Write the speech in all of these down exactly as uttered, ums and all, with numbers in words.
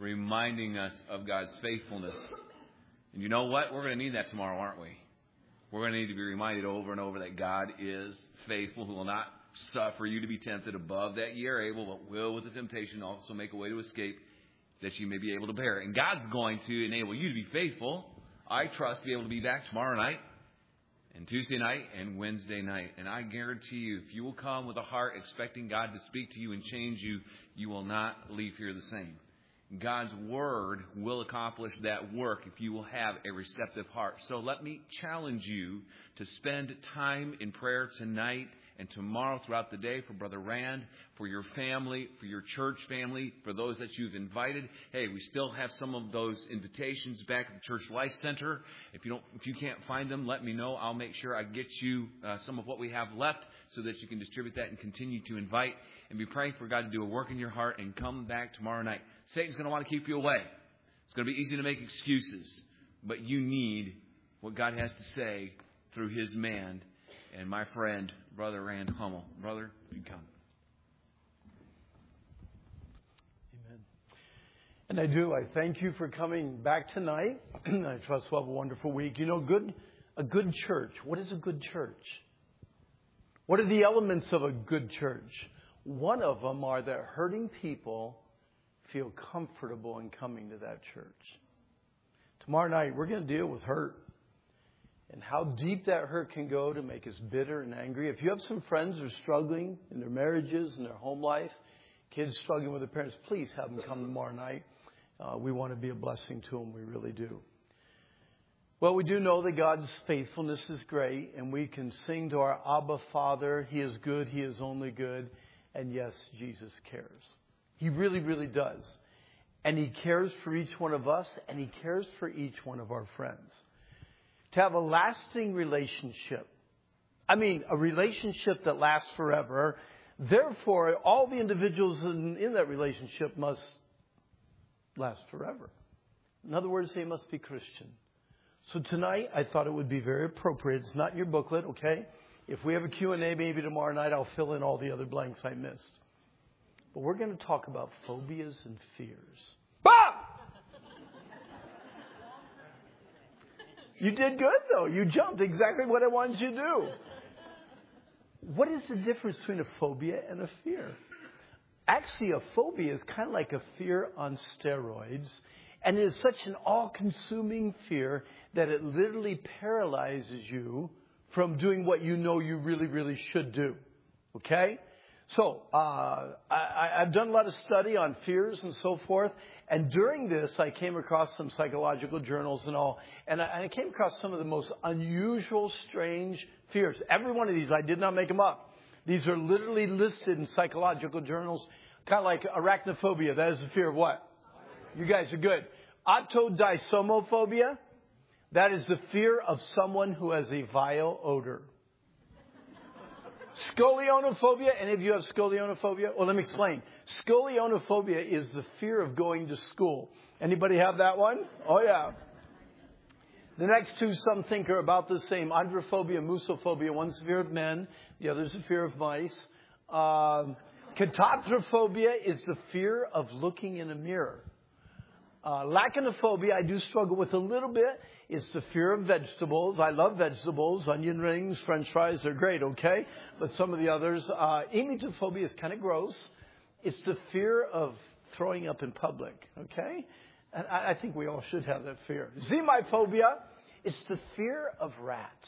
reminding us of God's faithfulness. And you know what? We're going to need that tomorrow, aren't we? We're going to need to be reminded over and over that God is faithful, who will not suffer you to be tempted above that ye are able, but will with the temptation also make a way to escape, that you may be able to bear it. And God's going to enable you to be faithful, I trust, to be able to be back tomorrow night, and Tuesday night, and Wednesday night. And I guarantee you, if you will come with a heart expecting God to speak to you and change you, you will not leave here the same. God's Word will accomplish that work if you will have a receptive heart. So let me challenge you to spend time in prayer tonight and tomorrow throughout the day for Brother Rand, for your family, for your church family, for those that you've invited. Hey, we still have some of those invitations back at the Church Life Center. If you don't, if you can't find them, let me know. I'll make sure I get you uh, some of what we have left so that you can distribute that and continue to invite and be praying for God to do a work in your heart and come back tomorrow night. Satan's going to want to keep you away. It's going to be easy to make excuses, but you need what God has to say through His man and my friend, Brother Rand Hummel. Brother, you come. Amen. And I do. I thank you for coming back tonight. I trust we'll have a wonderful week. You know, good a good church. What is a good church? What are the elements of a good church? One of them are that hurting people feel comfortable in coming to that church. Tomorrow night, we're going to deal with hurt and how deep that hurt can go to make us bitter and angry. If you have some friends who are struggling in their marriages and their home life, kids struggling with their parents, please have them come tomorrow night. Uh, we want to be a blessing to them. We really do. Well, we do know that God's faithfulness is great, and we can sing to our Abba Father, He is good, He is only good, and yes, Jesus cares. He really, really does. And He cares for each one of us, and He cares for each one of our friends. To have a lasting relationship, I mean, a relationship that lasts forever, therefore, all the individuals in, in that relationship must last forever. In other words, they must be Christian. So tonight, I thought it would be very appropriate. It's not in your booklet, okay? If we have a Q and A maybe tomorrow night, I'll fill in all the other blanks I missed. But we're going to talk about phobias and fears. Bob! You did good, though. You jumped exactly what I wanted you to do. What is the difference between a phobia and a fear? Actually, a phobia is kind of like a fear on steroids. And it is such an all-consuming fear that it literally paralyzes you from doing what you know you really, really should do. Okay? So, uh, I, I've done a lot of study on fears and so forth. And during this, I came across some psychological journals and all. And I, I came across some of the most unusual, strange fears. Every one of these, I did not make them up. These are literally listed in psychological journals. Kind of like arachnophobia. That is the fear of what? You guys are good. Otodysomophobia. That is the fear of someone who has a vile odor. Scolionophobia. Any of you have scolionophobia? Well, let me explain. Scolionophobia is the fear of going to school. Anybody have that one? Oh, yeah. The next two, some think, are about the same. Androphobia, musophobia. One's the fear of men. The other's the fear of mice. Um, Ketotrophobia is the fear of looking in a mirror. Uh, Lachanophobia, I do struggle with a little bit. It's the fear of vegetables. I love vegetables. Onion rings, French fries are great, okay? But some of the others. Uh, emetophobia is kind of gross. It's the fear of throwing up in public, okay? And I, I think we all should have that fear. Xenophobia, it's the fear of rats.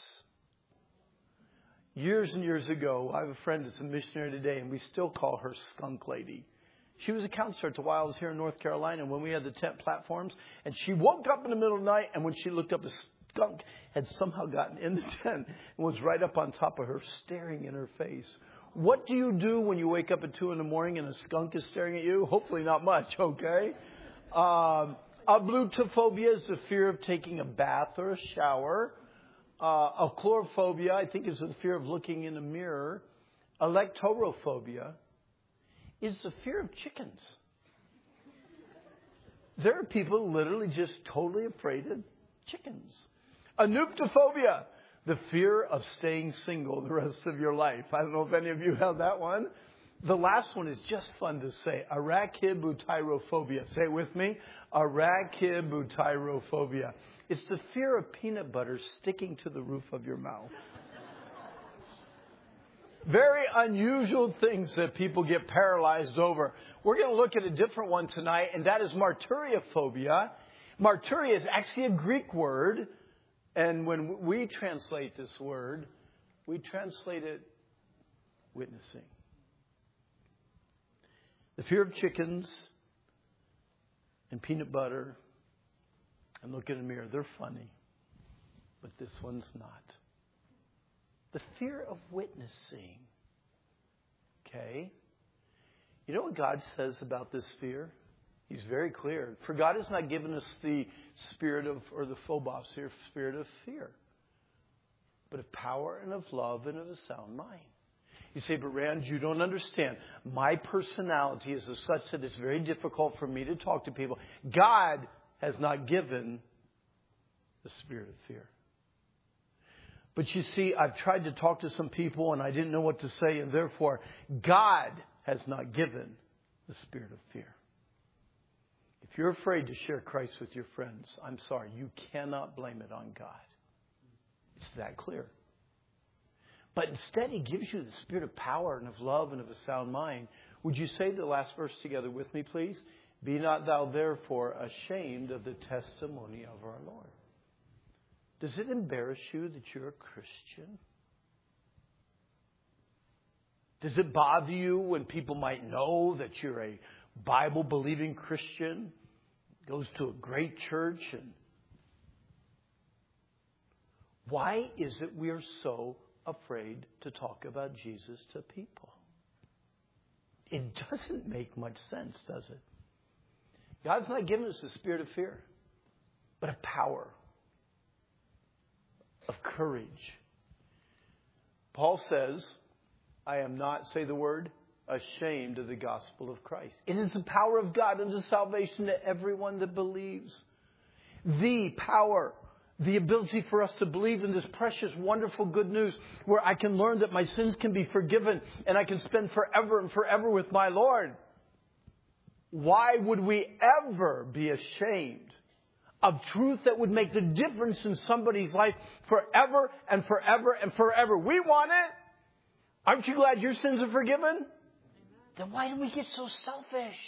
Years and years ago, I have a friend that's a missionary today, and we still call her Skunk Lady. She was a counselor at while I was here in North Carolina when we had the tent platforms. And she woke up in the middle of the night, and when she looked up, a skunk had somehow gotten in the tent and was right up on top of her, staring in her face. What do you do when you wake up at two in the morning and a skunk is staring at you? Hopefully not much, okay? Um, ablutophobia is the fear of taking a bath or a shower. Uh, achlorophobia, I think, is the fear of looking in a mirror. Electorophobia is the fear of chickens. There are people literally just totally afraid of chickens. Anuptophobia, the fear of staying single the rest of your life. I don't know if any of you have that one. The last one is just fun to say. Arachibutyrophobia. Say it with me. Arachibutyrophobia. It's the fear of peanut butter sticking to the roof of your mouth. Very unusual things that people get paralyzed over. We're going to look at a different one tonight, and that is martyriophobia. Martyria is actually a Greek word, and when we translate this word, we translate it witnessing. The fear of chickens and peanut butter and look in a mirror. They're funny, but this one's not. The fear of witnessing. Okay? You know what God says about this fear? He's very clear. For God has not given us the spirit of, or the phobos here, spirit of fear, but of power and of love and of a sound mind. You say, but Rand, you don't understand. My personality is as such that it's very difficult for me to talk to people. God has not given the spirit of fear. But you see, I've tried to talk to some people and I didn't know what to say, and therefore, God has not given the spirit of fear. If you're afraid to share Christ with your friends, I'm sorry, you cannot blame it on God. It's that clear. But instead, He gives you the spirit of power and of love and of a sound mind. Would you say the last verse together with me, please? Be not thou therefore ashamed of the testimony of our Lord. Does it embarrass you that you're a Christian? Does it bother you when people might know that you're a Bible-believing Christian, goes to a great church? And why is it we are so afraid to talk about Jesus to people? It doesn't make much sense, does it? God's not given us the spirit of fear, but of power, of courage. Paul says, I am not, say the word, ashamed of the gospel of Christ. It is the power of God unto salvation to everyone that believes. The power, the ability for us to believe in this precious, wonderful good news where I can learn that my sins can be forgiven and I can spend forever and forever with my Lord. Why would we ever be ashamed of truth that would make the difference in somebody's life forever and forever and forever? We want it. Aren't you glad your sins are forgiven? Then why do we get so selfish?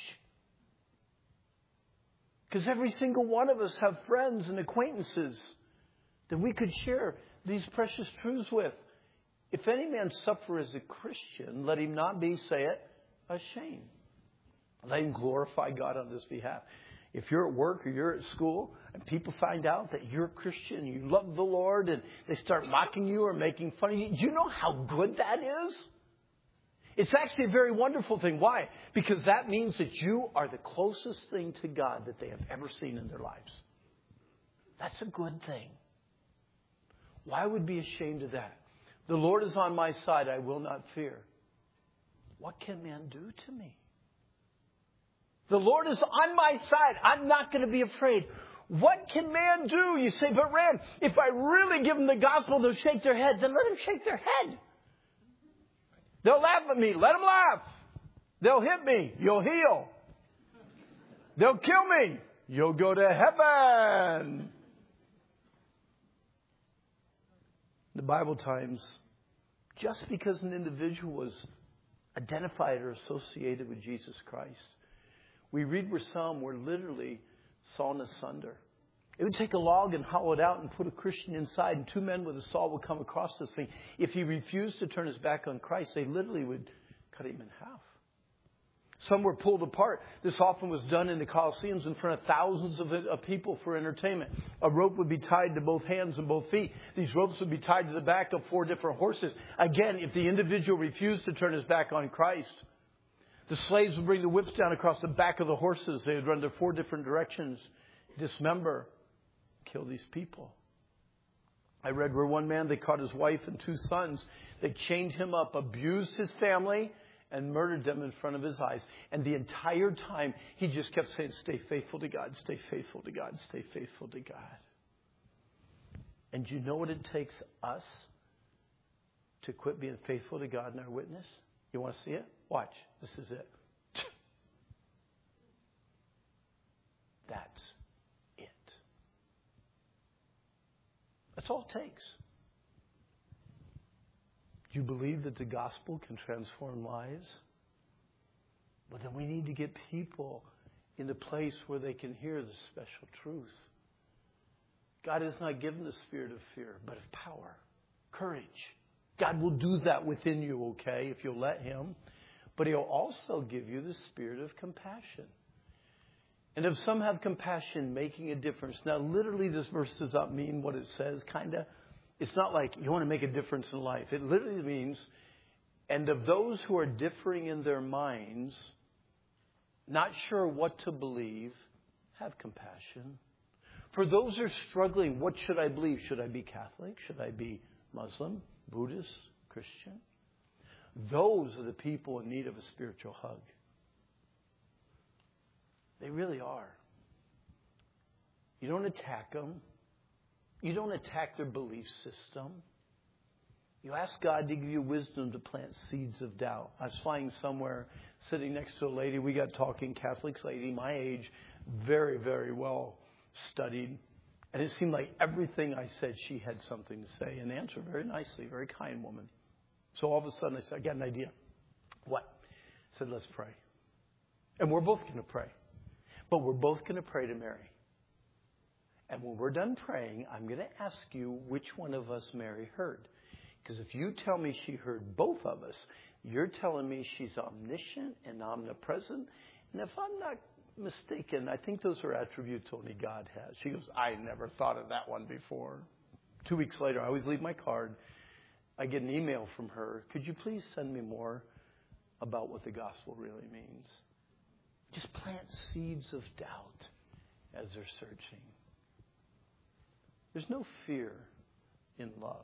Because every single one of us have friends and acquaintances that we could share these precious truths with. If any man suffer as a Christian, let him not be, say it, ashamed. Let him glorify God on this behalf. If you're at work or you're at school and people find out that you're a Christian, you love the Lord, and they start mocking you or making fun of you, do you know how good that is? It's actually a very wonderful thing. Why? Because that means that you are the closest thing to God that they have ever seen in their lives. That's a good thing. Why would be ashamed of that? The Lord is on my side, I will not fear. What can man do to me? The Lord is on my side. I'm not going to be afraid. What can man do? You say, but Rand, if I really give them the gospel, they'll shake their head. Then let them shake their head. They'll laugh at me. Let them laugh. They'll hit me. You'll heal. They'll kill me. You'll go to heaven. The Bible times, just because an individual was identified or associated with Jesus Christ, we read where some were literally sawn asunder. It would take a log and hollow it out and put a Christian inside, and two men with a saw would come across this thing. If he refused to turn his back on Christ, they literally would cut him in half. Some were pulled apart. This often was done in the Colosseums in front of thousands of, of people for entertainment. A rope would be tied to both hands and both feet. These ropes would be tied to the back of four different horses. Again, if the individual refused to turn his back on Christ, the slaves would bring the whips down across the back of the horses. They would run to four different directions, dismember, kill these people. I read where one man, they caught his wife and two sons. They chained him up, abused his family, and murdered them in front of his eyes. And the entire time, he just kept saying, stay faithful to God, stay faithful to God, stay faithful to God. And do you know what it takes us to quit being faithful to God in our witness? You want to see it? Watch. This is it. That's it. That's all it takes. Do you believe that the gospel can transform lives? Well, then we need to get people in a place where they can hear the special truth. God has not given the spirit of fear, but of power, courage. God will do that within you, okay, if you'll let Him. But He'll also give you the spirit of compassion. And if some have compassion, making a difference. Now, literally, this verse does not mean what it says, kind of. It's not like you want to make a difference in life. It literally means, and of those who are differing in their minds, not sure what to believe, have compassion. For those who are struggling, what should I believe? Should I be Catholic? Should I be Muslim, Buddhist, Christian? Those are the people in need of a spiritual hug. They really are. You don't attack them. You don't attack their belief system. You ask God to give you wisdom to plant seeds of doubt. I was flying somewhere, sitting next to a lady. We got talking, Catholic lady, my age, very, very well studied. And it seemed like everything I said, she had something to say and answered very nicely, very kind woman. So all of a sudden I said, I got an idea. What? I said, let's pray. And we're both going to pray. But we're both going to pray to Mary. And when we're done praying, I'm going to ask you which one of us Mary heard. Because if you tell me she heard both of us, you're telling me she's omniscient and omnipresent. And if I'm not mistaken, I think those are attributes only God has. She goes, I never thought of that one before. Two weeks later, I always leave my card. I get an email from her. Could you please send me more about what the gospel really means? Just plant seeds of doubt as they're searching. There's no fear in love.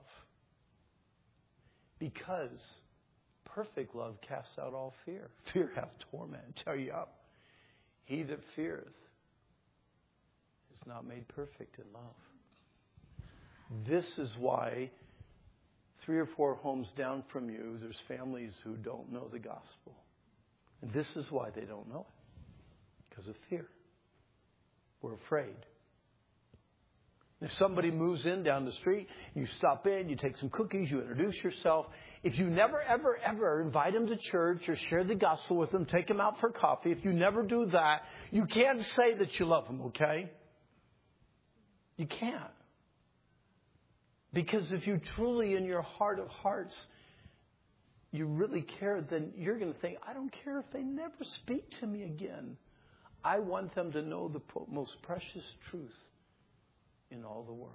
Because perfect love casts out all fear. Fear hath torment. Tell you up. He that feareth is not made perfect in love. This is why three or four homes down from you, there's families who don't know the gospel. And this is why they don't know it. Because of fear. We're afraid. If somebody moves in down the street, you stop in, you take some cookies, you introduce yourself. If you never, ever, ever invite them to church or share the gospel with them, take them out for coffee, if you never do that, you can't say that you love them, okay? You can't. Because if you truly, in your heart of hearts, you really care, then you're going to think, I don't care if they never speak to me again. I want them to know the most precious truth in all the world.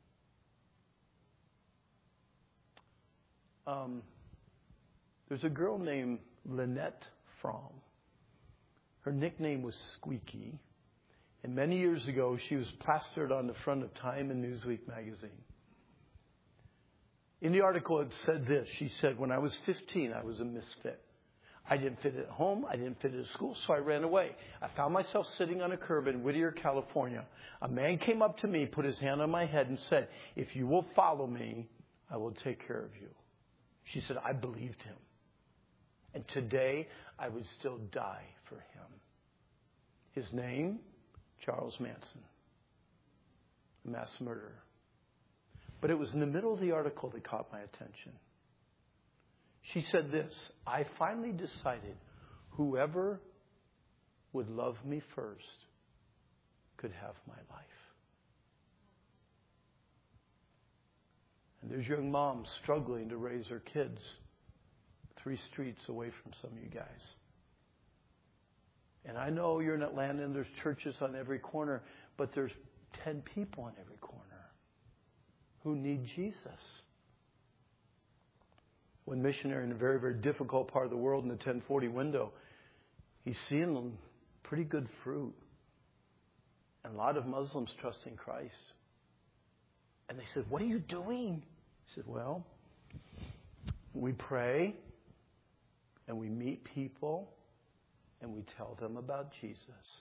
Um, there's a girl named Lynette Fromm. Her nickname was Squeaky. And many years ago, she was plastered on the front of Time and Newsweek magazine. In the article, it said this. She said, when I was fifteen, I was a misfit. I didn't fit at home. I didn't fit at school, so I ran away. I found myself sitting on a curb in Whittier, California. A man came up to me, put his hand on my head, and said, if you will follow me, I will take care of you. She said, I believed him. And today, I would still die for him. His name, Charles Manson, a mass murderer. But it was in the middle of the article that caught my attention. She said this, I finally decided whoever would love me first could have my life. And there's young moms struggling to raise their kids three streets away from some of you guys. And I know you're in Atlanta and there's churches on every corner, but there's ten people on every corner who need Jesus. One missionary in a very, very difficult part of the world in the ten forty window, he's seeing pretty good fruit. And a lot of Muslims trusting Christ. And they said, what are you doing? He said, well, we pray and we meet people and we tell them about Jesus.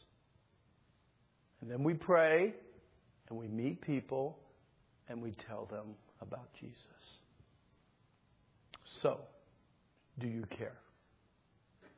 And then we pray and we meet people and we tell them about Jesus. So, do you care?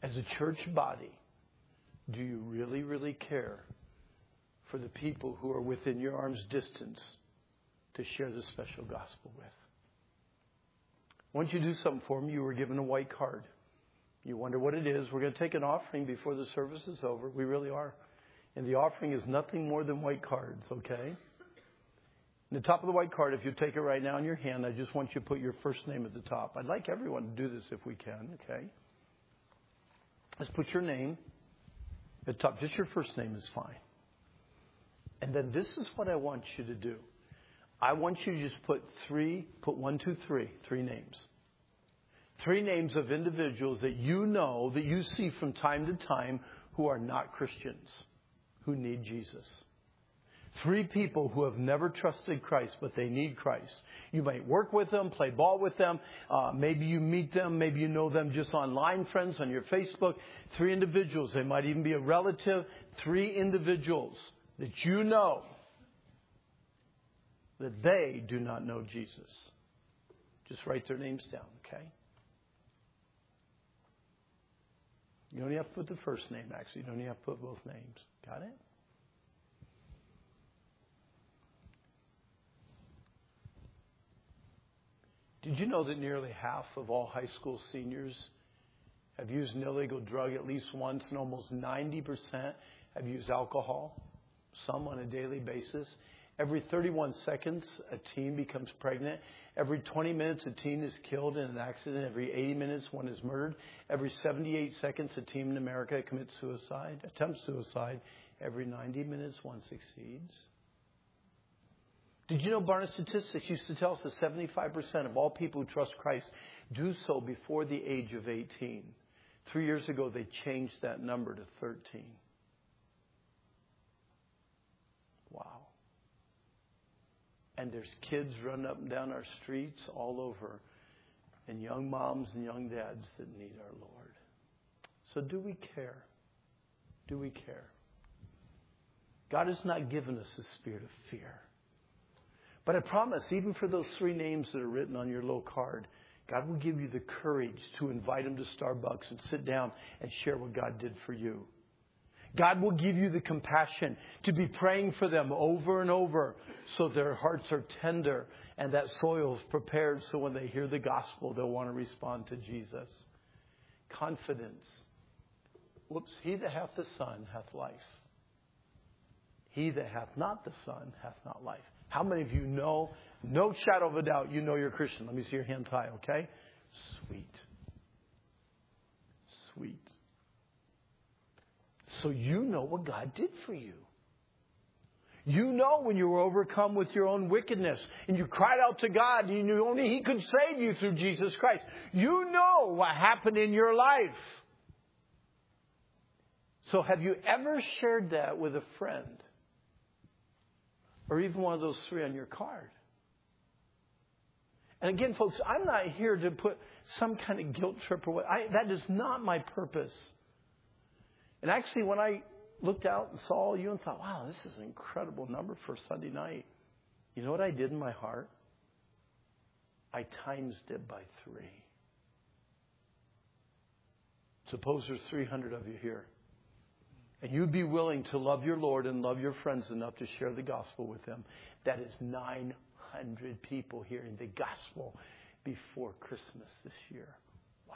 as a church body, do you really, really care for the people who are within your arm's distance to share the special gospel with? I want you to do something for me. You were given a white card. You wonder what it is. We're going to take an offering before the service is over. We really are. And the offering is nothing more than white cards, okay? In the top of the white card, if you take it right now in your hand, I just want you to put your first name at the top. I'd like everyone to do this if we can, okay? Let's put your name at the top. Just your first name is fine. And then this is what I want you to do. I want you to just put three, put one, two, three, three names. Three names of individuals that you know, that you see from time to time who are not Christians, who need Jesus. Three people who have never trusted Christ, but they need Christ. You might work with them, play ball with them. Uh, maybe you meet them. Maybe you know them just online friends on your Facebook. Three individuals. They might even be a relative. Three individuals that you know that they do not know Jesus. Just write their names down, okay? You only have to put the first name, actually. You don't even have to put both names. Got it? Did you know that nearly half of all high school seniors have used an illegal drug at least once, and almost ninety percent have used alcohol, some on a daily basis? Every thirty-one seconds, a teen becomes pregnant. Every twenty minutes, a teen is killed in an accident. Every eighty minutes, one is murdered. Every seventy-eight seconds, a teen in America commits suicide, attempts suicide. Every ninety minutes, one succeeds. Did you know Barna Statistics used to tell us that seventy-five percent of all people who trust Christ do so before the age of eighteen? Three years ago, they changed that number to thirteen. Wow. And there's kids running up and down our streets all over, and young moms and young dads that need our Lord. So do we care? Do we care? God has not given us a spirit of fear. But I promise, even for those three names that are written on your little card, God will give you the courage to invite them to Starbucks and sit down and share what God did for you. God will give you the compassion to be praying for them over and over so their hearts are tender and that soil is prepared so when they hear the gospel, they'll want to respond to Jesus. Confidence. Whoops. He that hath the Son hath life. He that hath not the Son hath not life. How many of you know, no shadow of a doubt, you know you're a Christian? Let me see your hands high, okay? Sweet. Sweet. So you know what God did for you. You know when you were overcome with your own wickedness and you cried out to God and you knew only He could save you through Jesus Christ. You know what happened in your life. So have you ever shared that with a friend? Or even one of those three on your card? And again, folks, I'm not here to put some kind of guilt trip or what. I, that is not my purpose. And actually, when I looked out and saw all you and thought, wow, this is an incredible number for Sunday night. You know what I did in my heart? I times it by three. Suppose there's three hundred of you here. And you'd be willing to love your Lord and love your friends enough to share the gospel with them. That is nine hundred people hearing the gospel before Christmas this year. Wow.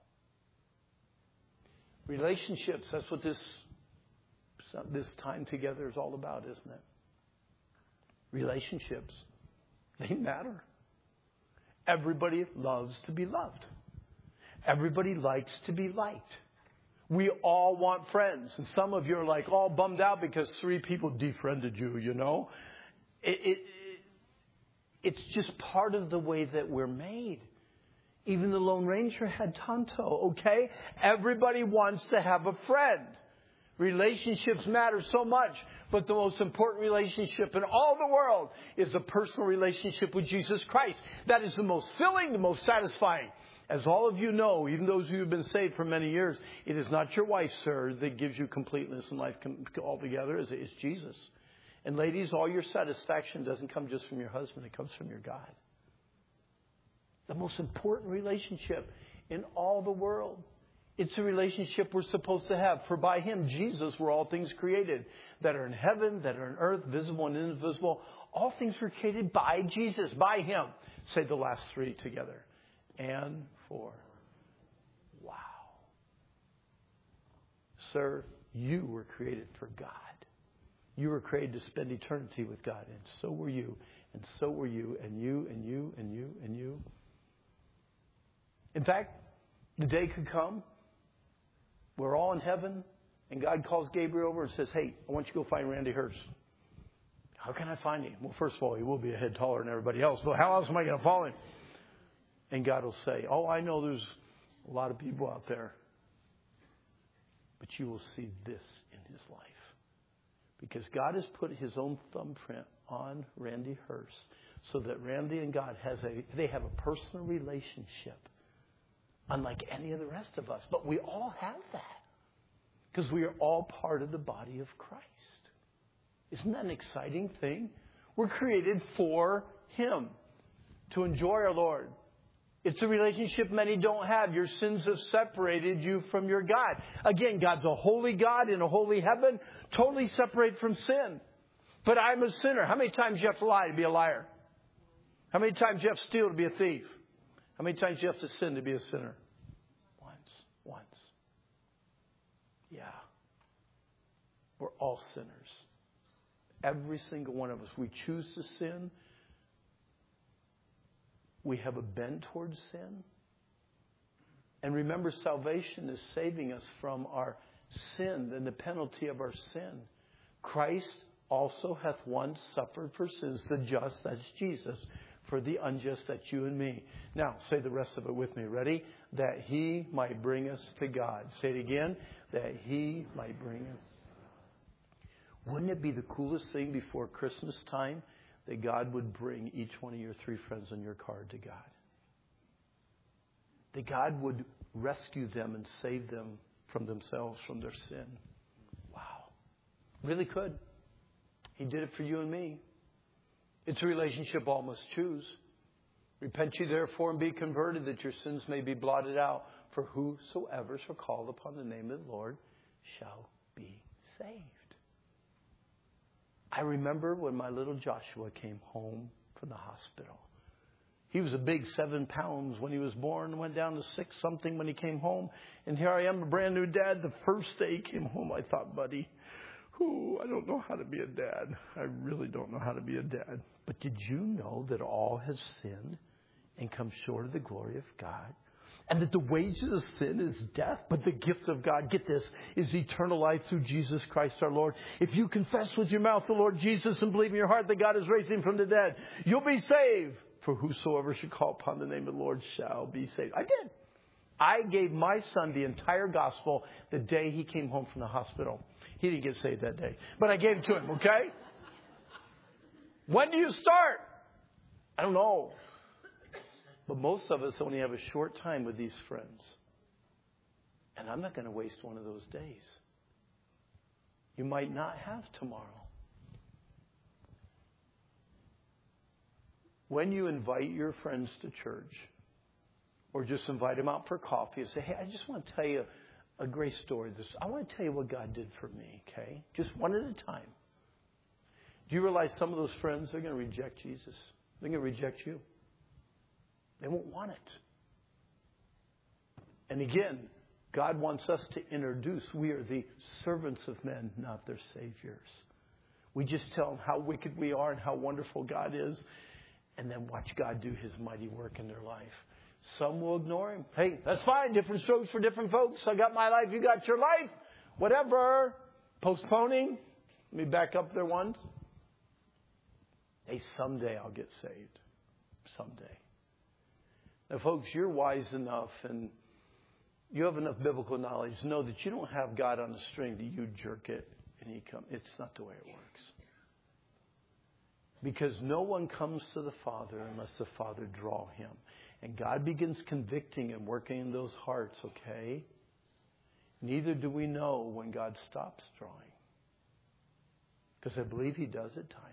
Relationships, that's what this, this time together is all about, isn't it? Relationships, they matter. Everybody loves to be loved. Everybody likes to be liked. We all want friends. And some of you are like all bummed out because three people defriended you, you know. It, it, it's just part of the way that we're made. Even the Lone Ranger had Tonto, okay? Everybody wants to have a friend. Relationships matter so much. But the most important relationship in all the world is a personal relationship with Jesus Christ. That is the most filling, the most satisfying. As all of you know, even those who have been saved for many years, it is not your wife, sir, that gives you completeness in life altogether. It's Jesus. And ladies, all your satisfaction doesn't come just from your husband. It comes from your God. The most important relationship in all the world It's a relationship we're supposed to have. For by Him, Jesus, were all things created, that are in heaven, that are in earth, visible and invisible. All things were created by Jesus, by Him. Say the last three together. And for. Wow. Sir, you were created for God. You were created to spend eternity with God. And so were you. And so were you. And you, and you, and you, and you. In fact, the day could come. We're all in heaven, and God calls Gabriel over and says, hey, I want you to go find Randy Hurst. How can I find him? Well, first of all, he will be a head taller than everybody else, but how else am I going to follow him? And God will say, oh, I know there's a lot of people out there, but you will see this in his life. Because God has put His own thumbprint on Randy Hurst so that Randy and God has a they have a personal relationship. Unlike any of the rest of us. But we all have that. Because we are all part of the body of Christ. Isn't that an exciting thing? We're created for Him. To enjoy our Lord. It's a relationship many don't have. Your sins have separated you from your God. Again, God's a holy God in a holy heaven. Totally separated from sin. But I'm a sinner. How many times do you have to lie to be a liar? How many times do you have to steal to be a thief? How many times do you have to sin to be a sinner? Once. Once. Yeah. We're all sinners. Every single one of us. We choose to sin. We have a bent towards sin. And remember, salvation is saving us from our sin and the penalty of our sin. Christ also hath once suffered for sins, the just, that's Jesus, for the unjust, that's you and me. Now, say the rest of it with me. Ready? That He might bring us to God. Say it again. That He might bring us. Wouldn't it be the coolest thing before Christmas time that God would bring each one of your three friends on your card to God? That God would rescue them and save them from themselves, from their sin. Wow. Really could. He did it for you and me. It's a relationship all must choose. Repent ye therefore and be converted, that your sins may be blotted out. For whosoever shall call upon the name of the Lord shall be saved. I remember when my little Joshua came home from the hospital. He was a big seven pounds when he was born, went down to six something when he came home. And here I am, a brand new dad. The first day he came home, I thought, buddy, Ooh, I don't know how to be a dad. I really don't know how to be a dad. But did you know that all has sinned and come short of the glory of God? And that the wages of sin is death, but the gift of God, get this, is eternal life through Jesus Christ our Lord. If you confess with your mouth the Lord Jesus and believe in your heart that God is raised Him from the dead, you'll be saved. For whosoever should call upon the name of the Lord shall be saved. I did. I gave my son the entire gospel the day he came home from the hospital. He didn't get saved that day. But I gave it to him, okay? When do you start? I don't know. But most of us only have a short time with these friends. And I'm not going to waste one of those days. You might not have tomorrow. When you invite your friends to church, or just invite them out for coffee and say, hey, I just want to tell you a great story. This, I want to tell you what God did for me, okay? Just one at a time. Do you realize some of those friends are going to reject Jesus? They're going to reject you. They won't want it. And again, God wants us to introduce. We are the servants of men, not their saviors. We just tell them how wicked we are and how wonderful God is, and then watch God do His mighty work in their life. Some will ignore Him. Hey, that's fine. Different strokes for different folks. I got my life. You got your life. Whatever. Postponing. Let me back up there once. Hey, someday I'll get saved. Someday. Now, folks, you're wise enough and you have enough biblical knowledge to know that you don't have God on a string that you jerk it and He comes. It's not the way it works. Because no one comes to the Father unless the Father draw him. And God begins convicting and working in those hearts, okay? Neither do we know when God stops drawing. Because I believe He does at times.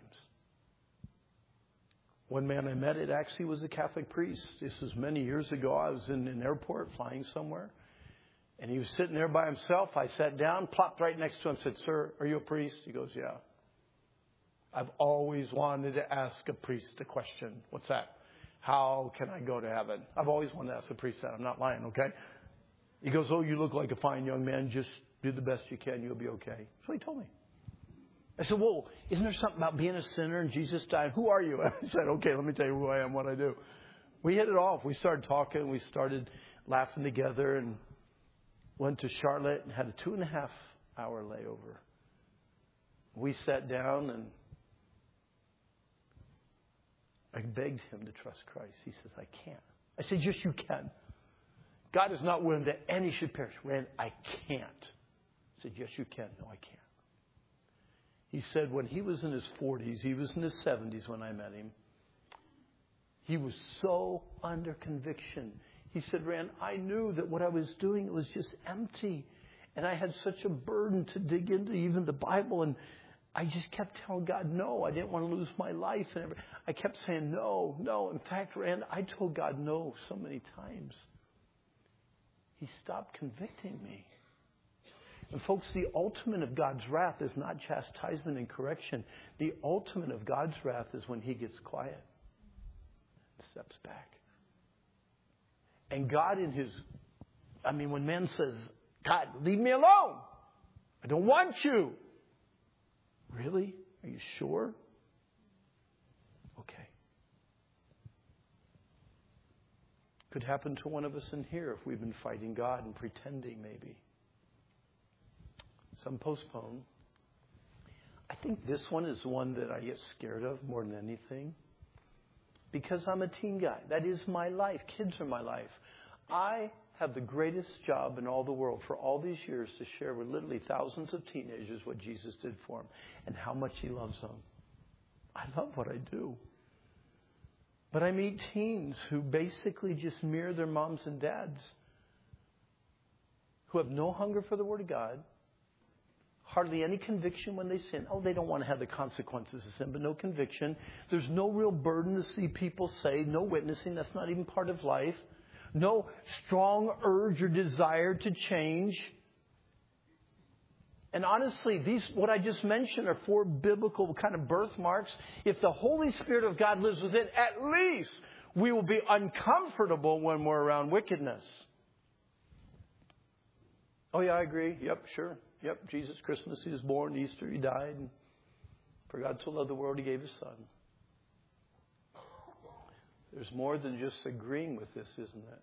One man I met, it actually was a Catholic priest. This was many years ago. I was in an airport flying somewhere. And he was sitting there by himself. I sat down, plopped right next to him, said, "Sir, are you a priest?" He goes, "Yeah." I've always wanted to ask a priest a question. What's that? How can I go to heaven? I've always wanted to ask a priest that. I'm not lying, okay? He goes, "Oh, you look like a fine young man. Just do the best you can. You'll be okay." That's what he told me. I said, "Well, isn't there something about being a sinner and Jesus died? Who are you?" I said, "Okay, let me tell you who I am, what I do." We hit it off. We started talking. We started laughing together and went to Charlotte and had a two and a half hour layover. We sat down and I begged him to trust Christ. He says, "I can't." I said, "Yes, you can. God is not willing that any should perish." Rand, "I can't." I said, "Yes, you can." "No, I can't." He said when he was in his forties, he was in his seventies when I met him, he was so under conviction. He said, "Rand, I knew that what I was doing was just empty. And I had such a burden to dig into even the Bible. And I just kept telling God, no, I didn't want to lose my life. And every, I kept saying, no, no. In fact, Rand, I told God no so many times. He stopped convicting me. And folks, the ultimate of God's wrath is not chastisement and correction. The ultimate of God's wrath is when he gets quiet and steps back. And God in his, I mean, when man says, "God, leave me alone. I don't want you." Really? Are you sure? Okay. Could happen to one of us in here if we've been fighting God and pretending maybe. Some postpone. I think this one is one that I get scared of more than anything. Because I'm a teen guy. That is my life. Kids are my life. I have the greatest job in all the world for all these years to share with literally thousands of teenagers what Jesus did for them and how much he loves them. I love what I do. But I meet teens who basically just mirror their moms and dads, who have no hunger for the Word of God, hardly any conviction when they sin. Oh, they don't want to have the consequences of sin, but no conviction. There's no real burden to see people saved. No witnessing. That's not even part of life. No strong urge or desire to change. And honestly, these, what I just mentioned are four biblical kind of birthmarks. If the Holy Spirit of God lives within, at least we will be uncomfortable when we're around wickedness. Oh, yeah, I agree. Yep, sure. Yep, Jesus, Christmas, he was born, Easter, he died. And for God so loved the world, he gave his son. There's more than just agreeing with this, isn't it?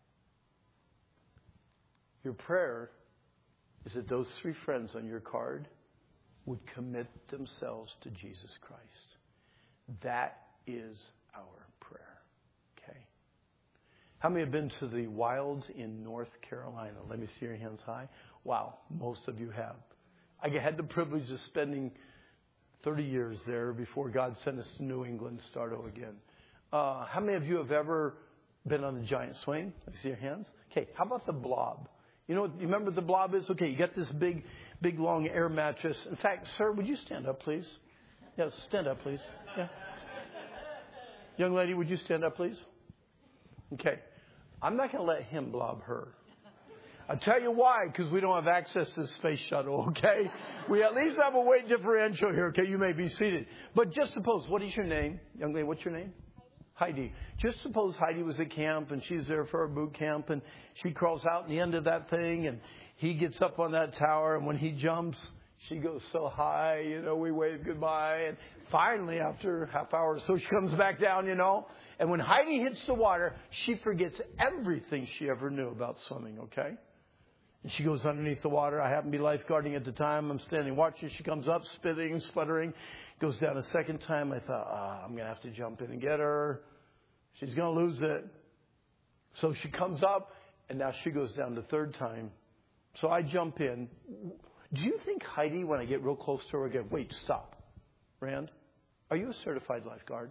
Your prayer is that those three friends on your card would commit themselves to Jesus Christ. That is our prayer. Okay? How many have been to the wilds in North Carolina? Let me see your hands high. Wow, most of you have. I had the privilege of spending thirty years there before God sent us to New England to start over again. Uh, how many of you have ever been on the giant swing? Let me see your hands. Okay, how about the blob? You know, you remember what the blob is? Okay, you got this big, big, long air mattress. In fact, sir, would you stand up, please? Yes, stand up, please. Yeah. Young lady, would you stand up, please? Okay. I'm not going to let him blob her. I'll tell you why, because we don't have access to the space shuttle, okay? We at least have a weight differential here, okay? You may be seated. But just suppose, what is your name? Young lady, what's your name? Heidi. Just suppose Heidi was at camp and she's there for a boot camp and she crawls out in the end of that thing and he gets up on that tower and when he jumps, she goes so high, you know, we wave goodbye. And finally, after a half hour or so, she comes back down, you know. And when Heidi hits the water, she forgets everything she ever knew about swimming, okay? And she goes underneath the water. I happen to be lifeguarding at the time. I'm standing watching. She comes up, spitting and sputtering. Goes down a second time. I thought, ah, I'm going to have to jump in and get her. She's going to lose it. So she comes up, and now she goes down the third time. So I jump in. Do you think Heidi, when I get real close to her again, wait, stop. Rand, are you a certified lifeguard?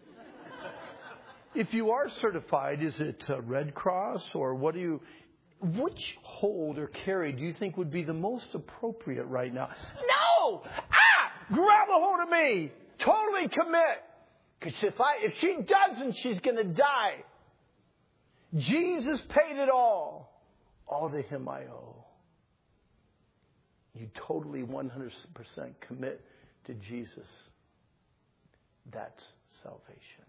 If you are certified, is it a Red Cross or what do you... Which hold or carry do you think would be the most appropriate right now? No! Ah! Grab a hold of me! Totally commit! Because if I, if she doesn't, she's going to die. Jesus paid it all. All to Him I owe. You totally one hundred percent commit to Jesus. That's salvation.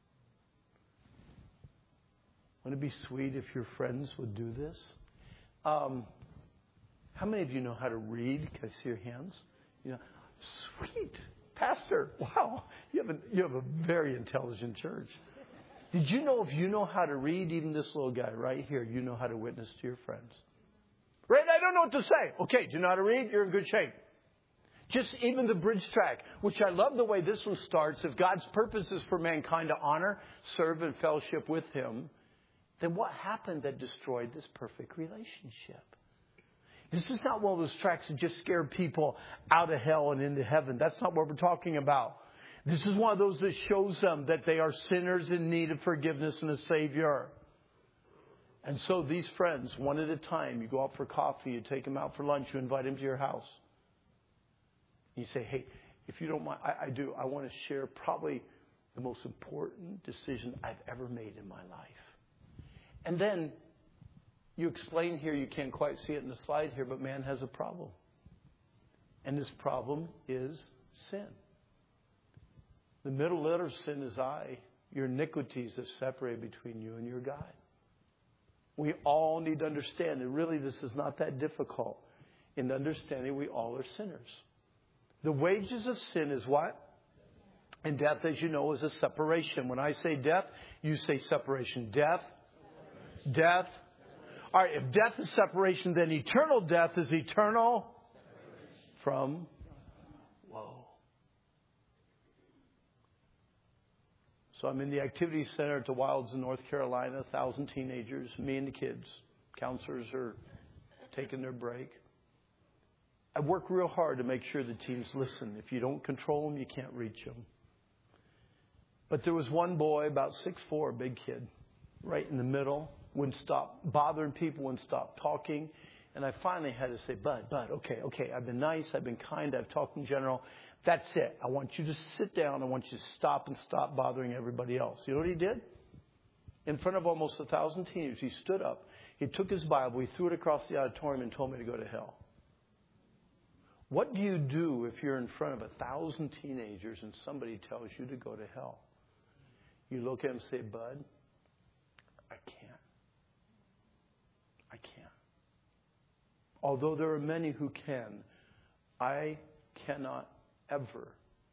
Wouldn't it be sweet if your friends would do this? Um, how many of you know how to read? Can I see your hands? You know, sweet. Pastor, wow, you have a, you have a very intelligent church. Did you know if you know how to read, even this little guy right here, you know how to witness to your friends? Right? I don't know what to say. Okay, do you know how to read? You're in good shape. Just even the bridge track, which I love the way this one starts. If God's purpose is for mankind to honor, serve, and fellowship with Him, then what happened that destroyed this perfect relationship? This is not one of those tracks that just scare people out of hell and into heaven. That's not what we're talking about. This is one of those that shows them that they are sinners in need of forgiveness and a Savior. And so these friends, one at a time, you go out for coffee, you take them out for lunch, you invite them to your house. You say, hey, if you don't mind, I, I do. I want to share probably the most important decision I've ever made in my life. And then you explain here, you can't quite see it in the slide here, but man has a problem. And this problem is sin. The middle letter of sin is I. Your iniquities that separate between you and your God. We all need to understand that really this is not that difficult. In understanding we all are sinners. The wages of sin is what? And death, as you know, is a separation. When I say death, you say separation. Death. Death. All right, if death is separation, then eternal death is eternal from, whoa. So I'm in the activity center at the Wilds in North Carolina, a thousand teenagers, me and the kids. Counselors are taking their break. I work real hard to make sure the teams listen. If you don't control them, you can't reach them. But there was one boy, about six foot four, a big kid, right in the middle. Wouldn't stop bothering people, wouldn't stop talking. And I finally had to say, Bud, Bud, okay, okay, I've been nice, I've been kind, I've talked in general. That's it. I want you to sit down. I want you to stop and stop bothering everybody else. You know what he did? In front of almost a thousand teenagers, he stood up. He took his Bible, he threw it across the auditorium and told me to go to hell. What do you do if you're in front of a thousand teenagers and somebody tells you to go to hell? You look at him and say, Bud, I can't. I can't. Although there are many who can, I cannot ever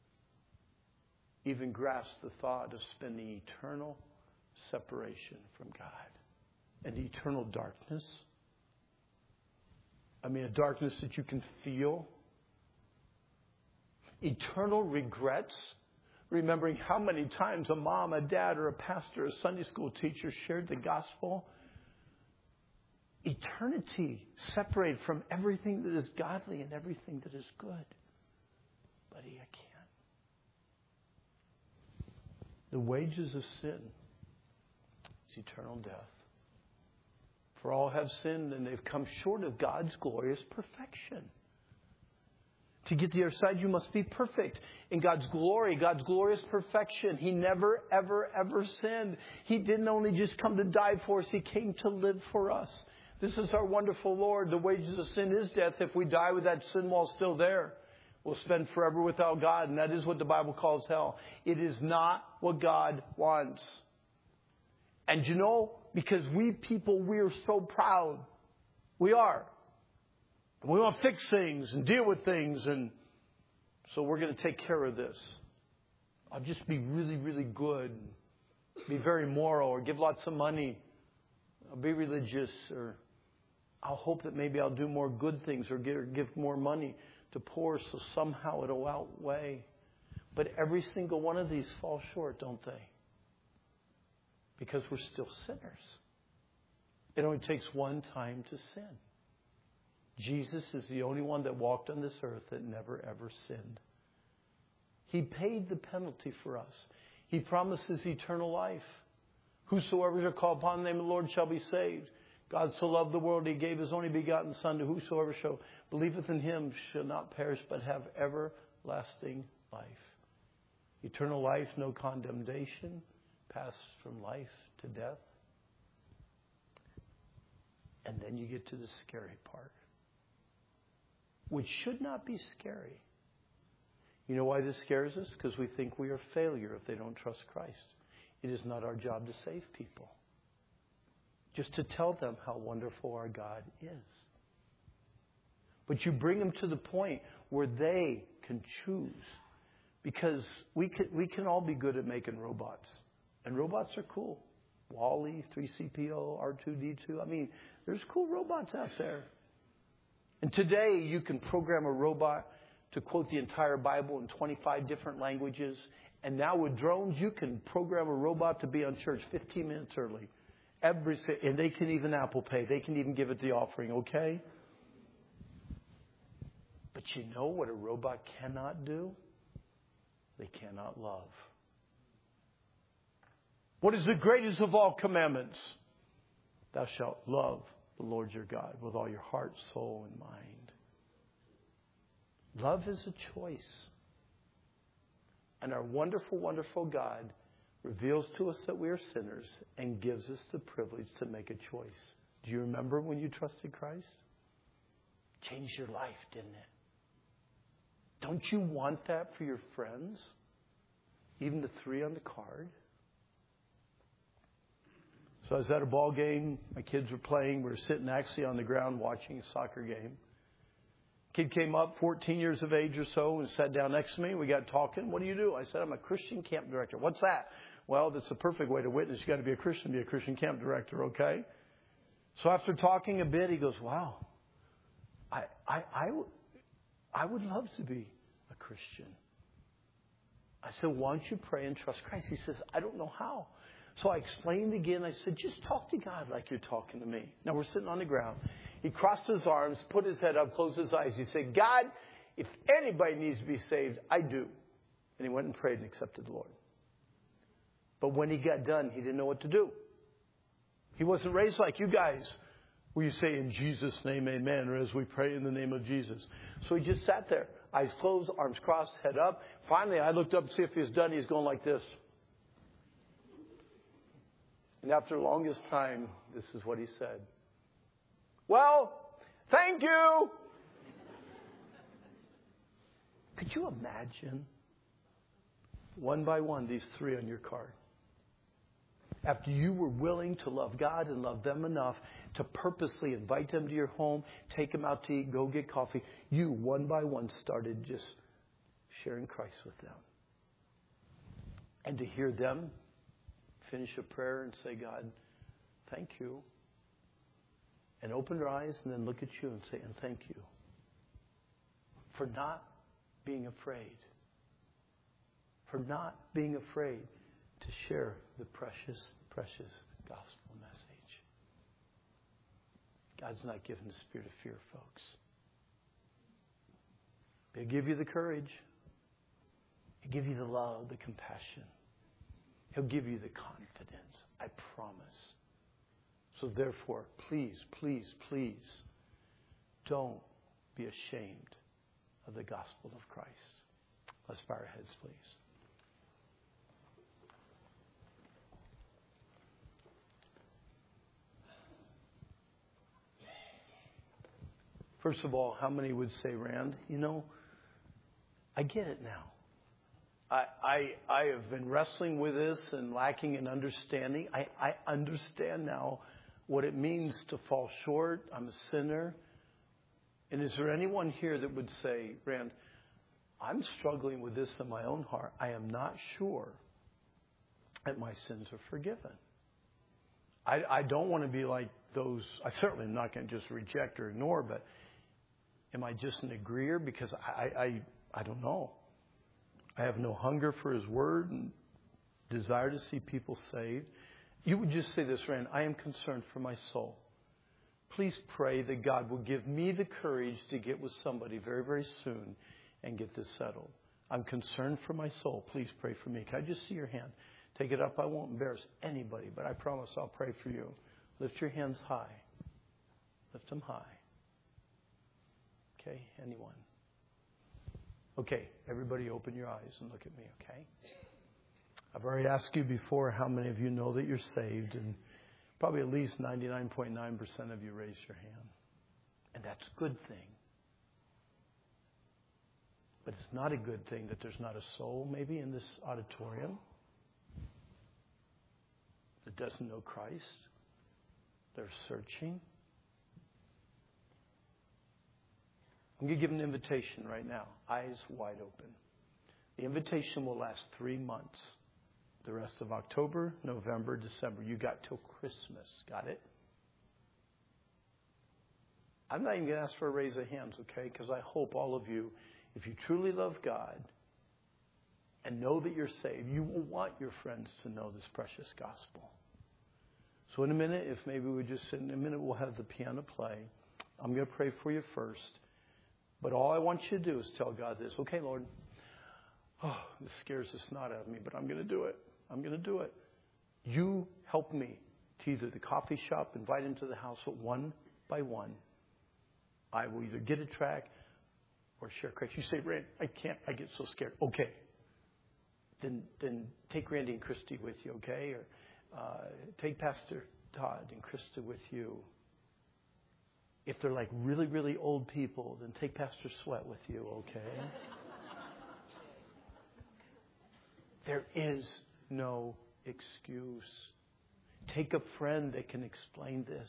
even grasp the thought of spending eternal separation from God and eternal darkness. I mean, a darkness that you can feel. Eternal regrets. Remembering how many times a mom, a dad, or a pastor, a Sunday school teacher shared the gospel. Eternity separated from everything that is godly and everything that is good. Buddy, I can't. The wages of sin is eternal death. For all have sinned and they've come short of God's glorious perfection. To get to the other side, you must be perfect. In God's glory, God's glorious perfection, He never, ever, ever sinned. He didn't only just come to die for us. He came to live for us. This is our wonderful Lord. The wages of sin is death. If we die with that sin while still there, we'll spend forever without God. And that is what the Bible calls hell. It is not what God wants. And you know, because we people, we are so proud. We are. We want to fix things and deal with things. And so we're going to take care of this. I'll just be really, really good. Be very moral, or give lots of money. I'll be religious, or I'll hope that maybe I'll do more good things, or give more money to poor, so somehow it'll outweigh. But every single one of these fall short, don't they? Because we're still sinners. It only takes one time to sin. Jesus is the only one that walked on this earth that never, ever sinned. He paid the penalty for us. He promises eternal life. Whosoever shall call upon the name of the Lord shall be saved. God so loved the world, He gave His only begotten Son, to whosoever shall believeth in Him shall not perish, but have everlasting life. Eternal life, no condemnation, pass from life to death. And then you get to the scary part, which should not be scary. You know why this scares us? Because we think we are a failure if they don't trust Christ. It is not our job to save people. Just to tell them how wonderful our God is. But you bring them to the point where they can choose. Because we can, we can all be good at making robots. And robots are cool. Wall-E, three C P O, R two D two. I mean, there's cool robots out there. And today you can program a robot to quote the entire Bible in twenty-five different languages. And now with drones, you can program a robot to be on church fifteen minutes early. Every, and they can even Apple Pay. They can even give it the offering, okay? But you know what a robot cannot do? They cannot love. What is the greatest of all commandments? Thou shalt love the Lord your God with all your heart, soul, and mind. Love is a choice. And our wonderful, wonderful God reveals to us that we are sinners and gives us the privilege to make a choice. Do you remember when you trusted Christ? Changed your life, didn't it? Don't you want that for your friends? Even the three on the card? So I was at a ball game. My kids were playing. We were sitting actually on the ground watching a soccer game. Kid came up, fourteen years of age or so, and sat down next to me. We got talking. What do you do? I said, I'm a Christian camp director. What's that? Well, that's the perfect way to witness. You got to be a Christian, be a Christian camp director, okay? So after talking a bit, he goes, wow, I, I, I, w- I would love to be a Christian. I said, why don't you pray and trust Christ? He says, I don't know how. So I explained again. I said, just talk to God like you're talking to me. Now we're sitting on the ground. He crossed his arms, put his head up, closed his eyes. He said, God, if anybody needs to be saved, I do. And he went and prayed and accepted the Lord. But when he got done, he didn't know what to do. He wasn't raised like you guys, where you say, in Jesus' name, amen, or as we pray in the name of Jesus. So he just sat there, eyes closed, arms crossed, head up. Finally, I looked up to see if he was done. He was going like this. And after the longest time, this is what he said. Well, thank you. Could you imagine, one by one, these three on your card? After you were willing to love God and love them enough to purposely invite them to your home, take them out to eat, go get coffee, you, one by one, started just sharing Christ with them. And to hear them finish a prayer and say, God, thank you. And open their eyes and then look at you and say, and thank you for not being afraid. For not being afraid to share the precious, precious gospel message. God's not giving the spirit of fear, folks. He'll give you the courage. He'll give you the love, the compassion. He'll give you the confidence. I promise. So therefore, please, please, please, don't be ashamed of the gospel of Christ. Let's bow our heads, please. First of all, how many would say, Rand, you know, I get it now. I, I, I have been wrestling with this and lacking in understanding. I, I understand now what it means to fall short. I'm a sinner. And is there anyone here that would say, Rand, I'm struggling with this in my own heart. I am not sure that my sins are forgiven. I, I don't want to be like those. I certainly am not going to just reject or ignore, but am I just an agreeer? Because I, I, I don't know. I have no hunger for His Word and desire to see people saved. You would just say this, Rand, I am concerned for my soul. Please pray that God will give me the courage to get with somebody very, very soon and get this settled. I'm concerned for my soul. Please pray for me. Can I just see your hand? Take it up. I won't embarrass anybody, but I promise I'll pray for you. Lift your hands high. Lift them high. Okay, anyone? Okay, everybody open your eyes and look at me, okay? I've already asked you before how many of you know that you're saved, and Probably at least ninety-nine point nine percent of you raised your hand. And that's a good thing. But it's not a good thing that there's not a soul maybe in this auditorium that doesn't know Christ. They're searching. I'm going to give an invitation right now, eyes wide open. The invitation will last three months. The rest of October, November, December. You got till Christmas. Got it? I'm not even going to ask for a raise of hands, okay? Because I hope all of you, if you truly love God and know that you're saved, you will want your friends to know this precious gospel. So in a minute, if maybe we just sit in a minute, we'll have the piano play. I'm going to pray for you first. But all I want you to do is tell God this. Okay, Lord, oh, this scares the snot out of me, but I'm going to do it. I'm going to do it. You help me to either the coffee shop, invite him to the house, but one by one, I will either get a track or share Christ. You say, Rand, I can't. I get so scared. Okay. Then then take Randy and Christy with you, okay? Or uh, take Pastor Todd and Krista with you. If they're like really, really old people, then take Pastor Sweat with you, okay? There is no excuse. Take a friend that can explain this.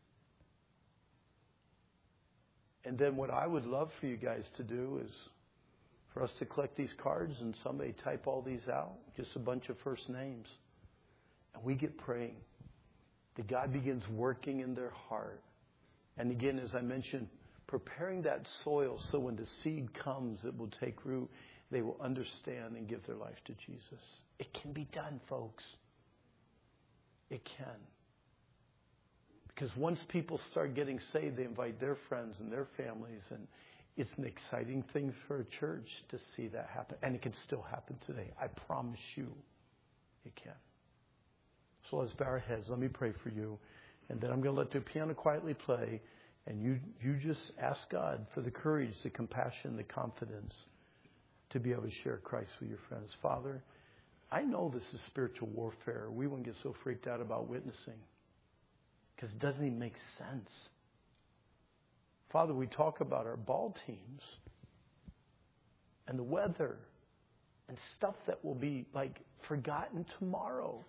And then what I would love for you guys to do is for us to collect these cards and somebody type all these out, just a bunch of first names. And we get praying that God begins working in their heart. And again, as I mentioned, preparing that soil so when the seed comes, it will take root. They will understand and give their life to Jesus. It can be done, folks. It can. Because once people start getting saved, they invite their friends and their families. And it's an exciting thing for a church to see that happen. And it can still happen today. I promise you it can. So let's bow our heads. Let me pray for you. And then I'm going to let the piano quietly play. And you, you just ask God for the courage, the compassion, the confidence to be able to share Christ with your friends. Father, I know this is spiritual warfare. We wouldn't get so freaked out about witnessing because it doesn't even make sense. Father, we talk about our ball teams and the weather and stuff that will be like forgotten tomorrow.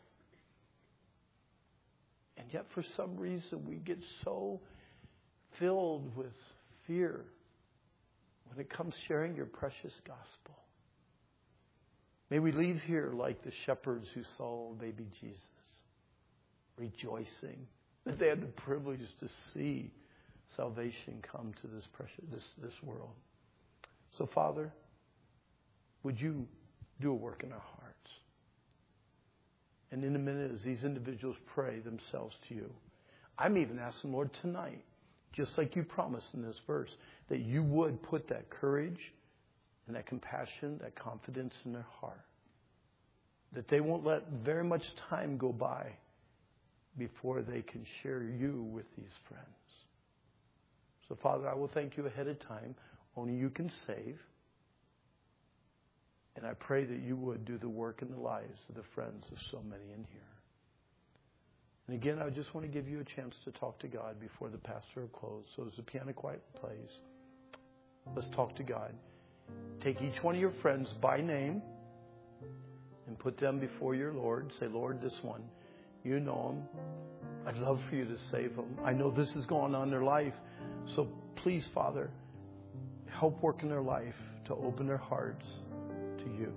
And yet for some reason we get so filled with fear when it comes sharing your precious gospel. May we leave here like the shepherds who saw baby Jesus, rejoicing that they had the privilege to see salvation come to this precious this, this world. So, Father, would you do a work in our hearts? And in a minute, as these individuals pray themselves to you, I'm even asking, Lord, tonight, just like you promised in this verse, that you would put that courage and that compassion, that confidence in their heart. That they won't let very much time go by before they can share you with these friends. So, Father, I will thank you ahead of time. Only you can save. And I pray that you would do the work in the lives of the friends of so many in here. And again, I just want to give you a chance to talk to God before the pastor will close. So as the piano quiet plays, let's talk to God. Take each one of your friends by name and put them before your Lord. Say, Lord, this one, you know them. I'd love for you to save them. I know this is going on in their life. So please, Father, help work in their life to open their hearts to you.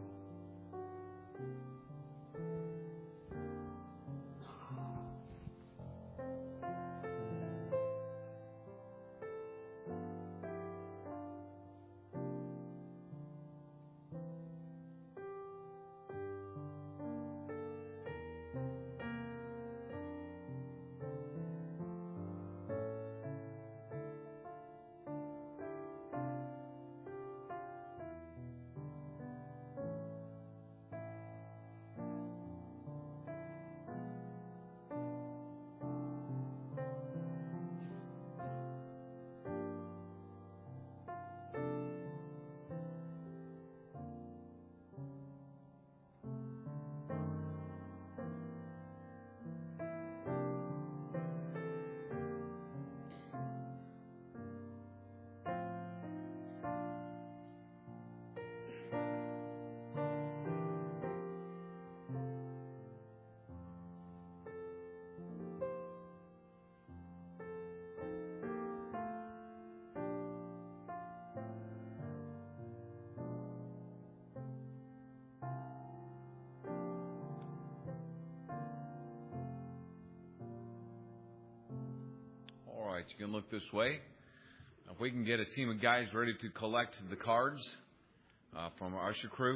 right, you can look this way. If we can get a team of guys ready to collect the cards uh, from our usher crew,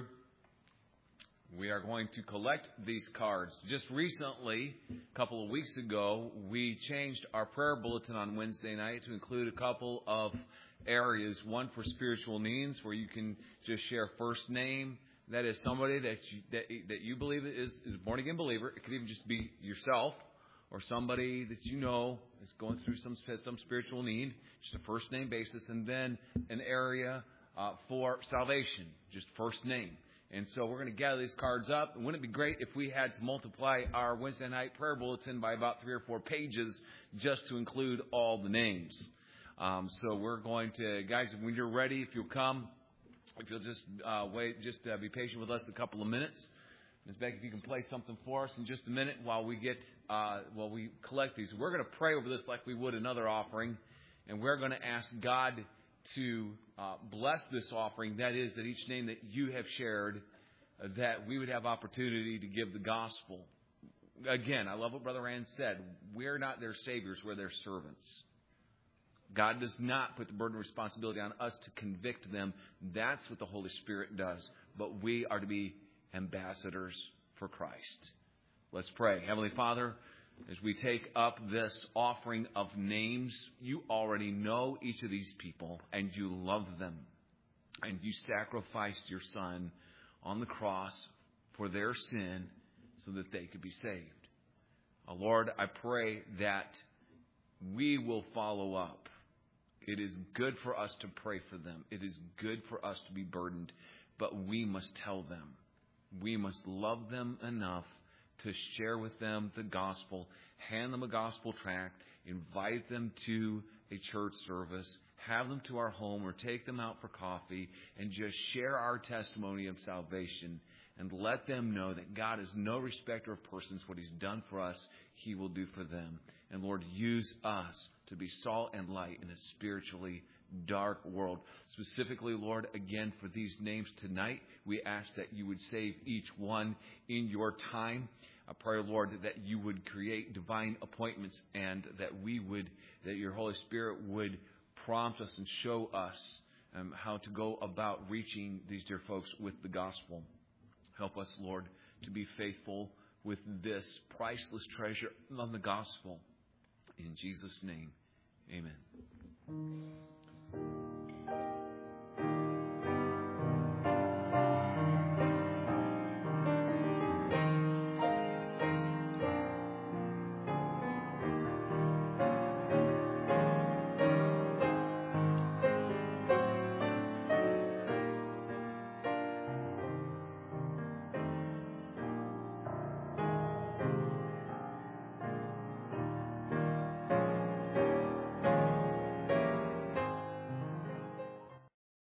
we are going to collect these cards. Just recently, a couple of weeks ago, we changed our prayer bulletin on Wednesday night to include a couple of areas. One for spiritual needs, where you can just share first name. That is somebody that you, that, that you believe is, is a born-again believer. It could even just be yourself or somebody that you know is going through some some spiritual need, just a first name basis. And then an area uh, for salvation, just first name. And so we're going to gather these cards up. And wouldn't it be great if we had to multiply our Wednesday night prayer bulletin by about three or four pages just to include all the names? Um, so we're going to, guys, when you're ready, if you'll come, if you'll just uh, wait, just uh, be patient with us a couple of minutes. Miz Becky, if you can play something for us in just a minute while we get, uh, while we collect these. We're going to pray over this like we would another offering, and we're going to ask God to uh, bless this offering. That is, that each name that you have shared, uh, that we would have opportunity to give the gospel. Again, I love what Brother Rand said. We're not their saviors, we're their servants. God does not put the burden of responsibility on us to convict them. That's what the Holy Spirit does. But we are to be ambassadors for Christ. Let's pray. Heavenly Father, as we take up this offering of names, you already know each of these people, and you love them. And you sacrificed your Son on the cross for their sin so that they could be saved. Uh, Lord, I pray that we will follow up. It is good for us to pray for them. It is good for us to be burdened, but we must tell them. We must love them enough to share with them the gospel, hand them a gospel tract, invite them to a church service, have them to our home or take them out for coffee, and just share our testimony of salvation and let them know that God is no respecter of persons. What He's done for us, He will do for them. And Lord, use us to be salt and light in a spiritually dark world. Specifically, Lord, again, for these names tonight, we ask that you would save each one in your time. I pray, Lord, that you would create divine appointments and that we would, that your Holy Spirit would prompt us and show us um, how to go about reaching these dear folks with the gospel. Help us, Lord, to be faithful with this priceless treasure of the gospel. In Jesus' name, amen.